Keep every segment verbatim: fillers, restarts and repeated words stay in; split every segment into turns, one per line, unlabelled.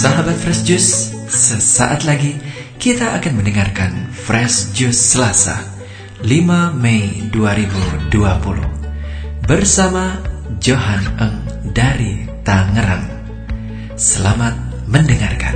Sahabat Fresh Juice, sesaat lagi kita akan mendengarkan Fresh Juice Selasa, lima Mei dua ribu dua puluh bersama Johan Eng dari Tangerang. Selamat mendengarkan.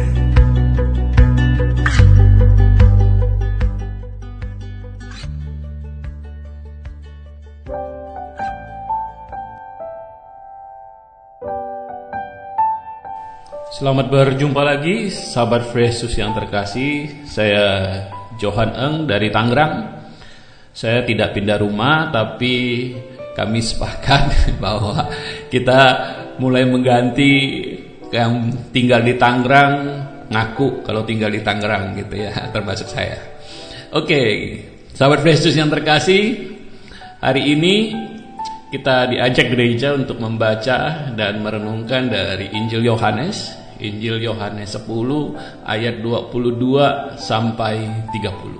Selamat berjumpa lagi, sahabat Fresh Juice yang terkasih. Saya Johan Eng dari Tangerang. Saya tidak pindah rumah, tapi kami sepakat bahwa kita mulai mengganti yang tinggal di Tangerang ngaku kalau tinggal di Tangerang gitu ya, termasuk saya. Oke, sahabat Fresh Juice yang terkasih, hari ini kita diajak gereja untuk membaca dan merenungkan dari Injil Yohanes. Injil Yohanes sepuluh ayat dua puluh dua sampai tiga puluh.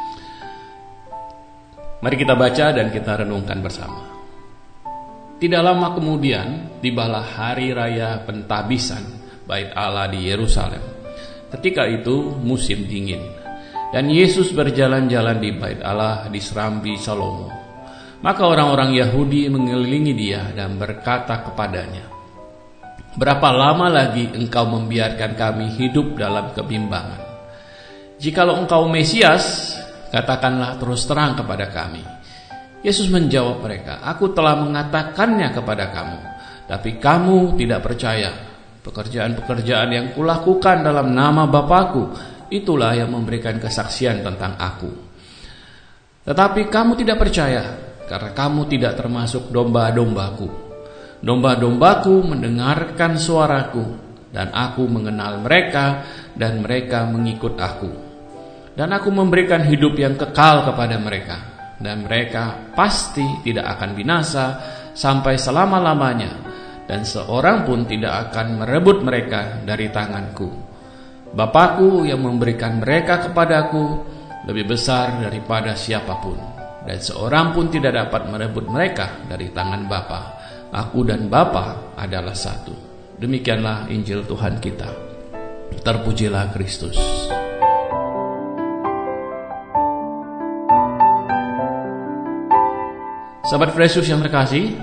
Mari kita baca dan kita renungkan bersama. Tidak lama kemudian tibalah hari raya pentahbisan Bait Allah di Yerusalem. Ketika itu musim dingin, dan Yesus berjalan-jalan di Bait Allah di Serambi Salomo. Maka orang-orang Yahudi mengelilingi dia dan berkata kepadanya, "Berapa lama lagi engkau membiarkan kami hidup dalam kebimbangan? Jikalau engkau Mesias, katakanlah terus terang kepada kami." Yesus menjawab mereka, "Aku telah mengatakannya kepada kamu, tapi kamu tidak percaya. Pekerjaan-pekerjaan yang kulakukan dalam nama Bapa-Ku, itulah yang memberikan kesaksian tentang Aku. Tetapi kamu tidak percaya, karena kamu tidak termasuk domba-dombaku. Domba-dombaku mendengarkan suaraku, dan aku mengenal mereka, dan mereka mengikut aku. Dan aku memberikan hidup yang kekal kepada mereka, dan mereka pasti tidak akan binasa sampai selama-lamanya, dan seorang pun tidak akan merebut mereka dari tanganku. Bapa-Ku yang memberikan mereka kepadaku lebih besar daripada siapapun, dan seorang pun tidak dapat merebut mereka dari tangan Bapa. Aku dan Bapa adalah satu." Demikianlah Injil Tuhan kita. Terpujilah Kristus. Sahabat Fresh Juice yang terkasih,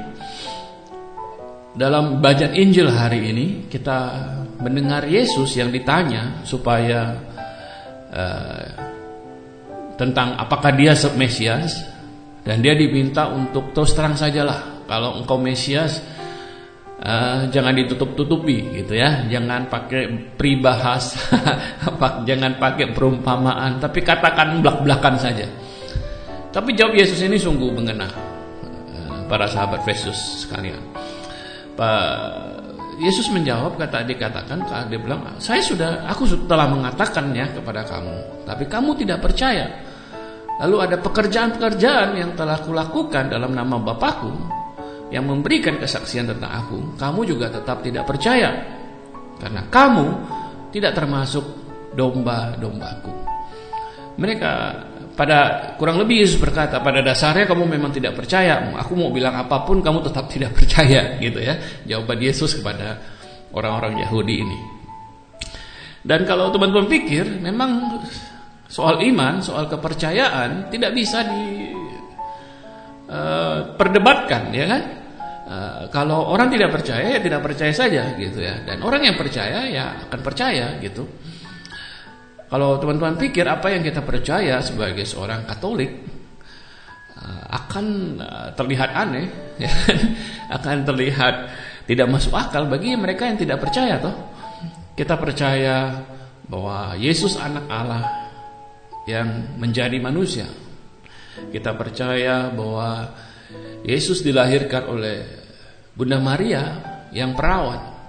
dalam bacaan Injil hari ini kita mendengar Yesus yang ditanya supaya uh, tentang apakah dia Mesias, dan dia diminta untuk terus terang sajalah. Kalau engkau Mesias, uh, jangan ditutup-tutupi gitu ya. Jangan pakai peribahasa, jangan pakai perumpamaan, tapi katakan belak-belakan saja. Tapi jawab Yesus ini sungguh mengena uh, para sahabat Yesus sekalian. Pak Yesus menjawab, kata dikatakan, dia bilang, "Saya sudah, aku telah mengatakannya kepada kamu, tapi kamu tidak percaya. Lalu ada pekerjaan-pekerjaan yang telah kulakukan dalam nama Bapa-Ku, yang memberikan kesaksian tentang aku, kamu juga tetap tidak percaya, karena kamu tidak termasuk domba-dombaku." Mereka pada kurang lebih Yesus berkata, pada dasarnya kamu memang tidak percaya. Aku mau bilang apapun kamu tetap tidak percaya, gitu ya. Jawaban Yesus kepada orang-orang Yahudi ini. Dan kalau teman-teman pikir, memang soal iman, soal kepercayaan tidak bisa di uh, perdebatkan, ya kan? Uh, kalau orang tidak percaya, ya tidak percaya saja, gitu ya. Dan orang yang percaya, ya akan percaya, gitu. Kalau teman-teman pikir apa yang kita percaya sebagai seorang Katolik uh, akan uh, terlihat aneh, ya, akan terlihat tidak masuk akal bagi mereka yang tidak percaya, toh. Kita percaya bahwa Yesus anak Allah yang menjadi manusia. Kita percaya bahwa Yesus dilahirkan oleh Bunda Maria yang perawan.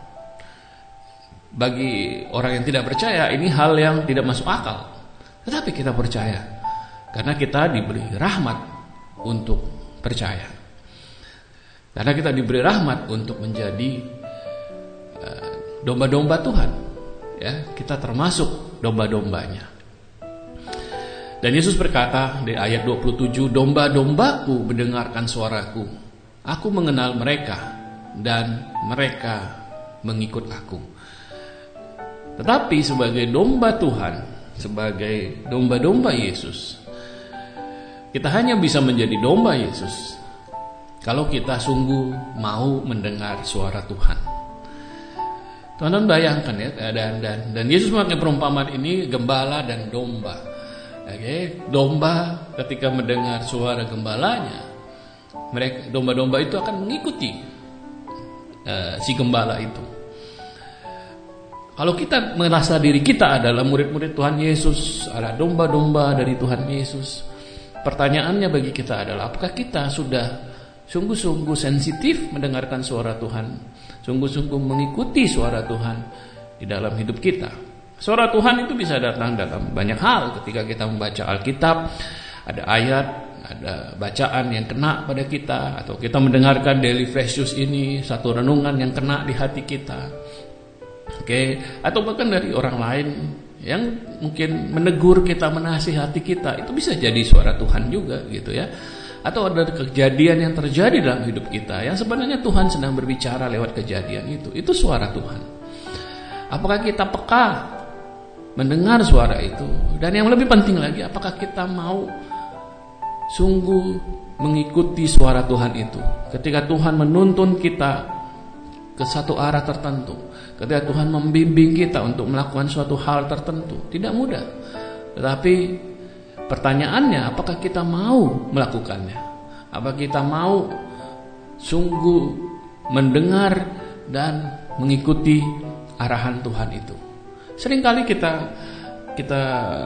Bagi orang yang tidak percaya, ini hal yang tidak masuk akal. Tetapi kita percaya, karena kita diberi rahmat untuk percaya. Karena kita diberi rahmat untuk menjadi uh, domba-domba Tuhan, ya, kita termasuk domba-dombanya. Dan Yesus berkata di ayat dua puluh tujuh, "Domba-dombaku mendengarkan suaraku. Aku mengenal mereka, dan mereka mengikut aku." Tetapi sebagai domba Tuhan, sebagai domba-domba Yesus, kita hanya bisa menjadi domba Yesus kalau kita sungguh mau mendengar suara Tuhan. Teman-teman bayangkan ya, dan dan dan Yesus memakai perumpamaan ini gembala dan domba. Oke, domba ketika mendengar suara gembalanya, mereka domba-domba itu akan mengikuti uh, si gembala itu. Kalau kita merasa diri kita adalah murid-murid Tuhan Yesus, adalah domba-domba dari Tuhan Yesus, pertanyaannya bagi kita adalah apakah kita sudah sungguh-sungguh sensitif mendengarkan suara Tuhan, sungguh-sungguh mengikuti suara Tuhan di dalam hidup kita. Suara Tuhan itu bisa datang dalam banyak hal. Ketika kita membaca Alkitab, ada ayat, ada bacaan yang kena pada kita, atau kita mendengarkan Daily Fresh Juice ini, satu renungan yang kena di hati kita. Oke, atau bahkan dari orang lain yang mungkin menegur kita, menasihati kita, itu bisa jadi suara Tuhan juga gitu ya. Atau ada kejadian yang terjadi dalam hidup kita yang sebenarnya Tuhan sedang berbicara lewat kejadian itu. Itu suara Tuhan. Apakah kita peka mendengar suara itu? Dan yang lebih penting lagi, apakah kita mau sungguh mengikuti suara Tuhan itu? Ketika Tuhan menuntun kita ke satu arah tertentu, ketika Tuhan membimbing kita untuk melakukan suatu hal tertentu, tidak mudah. Tetapi pertanyaannya, apakah kita mau melakukannya? Apakah kita mau sungguh mendengar dan mengikuti arahan Tuhan itu? Seringkali kita kita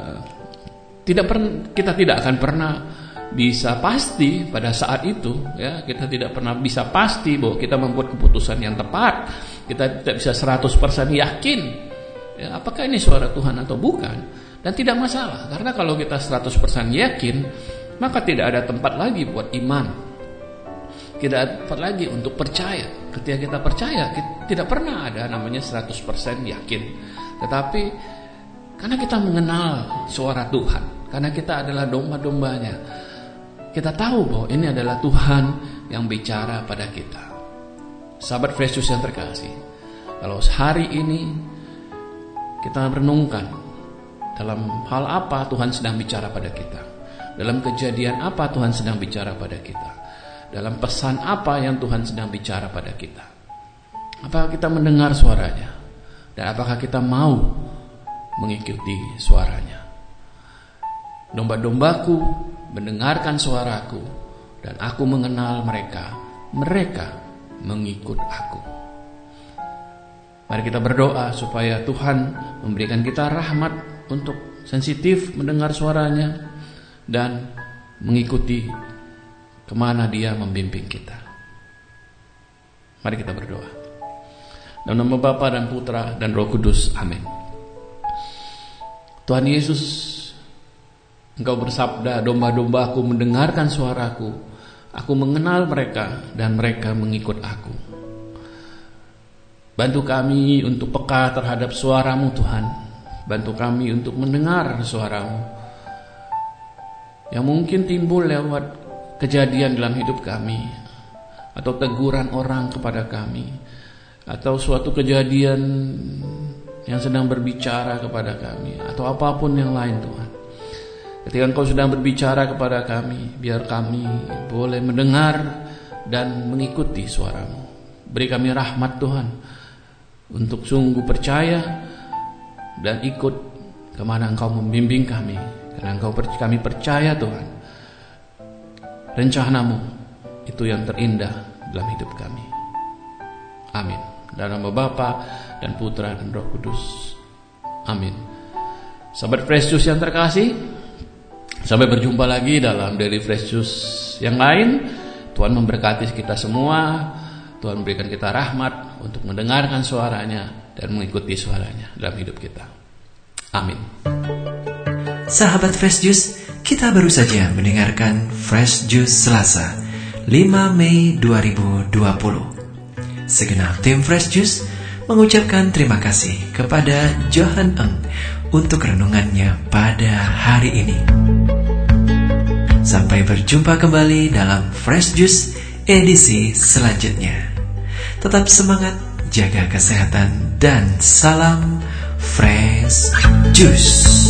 tidak pernah kita tidak akan pernah bisa pasti pada saat itu, ya. Kita tidak pernah bisa pasti bahwa kita membuat keputusan yang tepat. Kita tidak bisa seratus persen yakin, ya, apakah ini suara Tuhan atau bukan. Dan tidak masalah, karena kalau kita seratus persen yakin, maka tidak ada tempat lagi buat iman. Tidak ada tempat lagi untuk percaya. Ketika kita percaya, kita tidak pernah ada namanya seratus persen yakin. Tetapi karena kita mengenal suara Tuhan, karena kita adalah domba-dombanya, kita tahu bahwa ini adalah Tuhan yang bicara pada kita. Sahabat Fresh Juice yang terkasih, kalau hari ini kita renungkan dalam hal apa Tuhan sedang bicara pada kita, dalam kejadian apa Tuhan sedang bicara pada kita, dalam pesan apa yang Tuhan sedang bicara pada kita, apakah kita mendengar suaranya, dan apakah kita mau mengikuti suaranya? Domba-dombaku mendengarkan suaraku, dan aku mengenal mereka, mereka mengikut aku. Mari kita berdoa supaya Tuhan memberikan kita rahmat untuk sensitif mendengar suaranya dan mengikuti kemana Dia membimbing kita. Mari kita berdoa. Dalam nama Bapa dan Putra dan Roh Kudus, amin. Tuhan Yesus, Engkau bersabda, domba-dombaku mendengarkan suaraku, aku mengenal mereka dan mereka mengikut aku. Bantu kami untuk peka terhadap suara-Mu Tuhan. Bantu kami untuk mendengar suara-Mu yang mungkin timbul lewat kejadian dalam hidup kami, atau teguran orang kepada kami, atau suatu kejadian yang sedang berbicara kepada kami, atau apapun yang lain Tuhan. Ketika Engkau sedang berbicara kepada kami, biar kami boleh mendengar dan mengikuti suara-Mu. Beri kami rahmat Tuhan untuk sungguh percaya dan ikut kemana Engkau membimbing kami. Karena Engkau kami percaya Tuhan, rencana-Mu itu yang terindah dalam hidup kami. Amin. Dalam nama Bapa dan Putra dan Roh Kudus, amin. Sahabat Fresh Juice yang terkasih, sampai berjumpa lagi dalam Daily Fresh Juice yang lain. Tuhan memberkati kita semua. Tuhan memberikan kita rahmat untuk mendengarkan suaranya dan mengikuti suaranya dalam hidup kita. Amin.
Sahabat Fresh Juice, kita baru saja mendengarkan Fresh Juice Selasa lima Mei dua ribu dua puluh. Segenap tim Fresh Juice mengucapkan terima kasih kepada Johan Eng untuk renungannya pada hari ini. Sampai berjumpa kembali dalam Fresh Juice edisi selanjutnya. Tetap semangat, jaga kesehatan, dan salam Fresh Juice.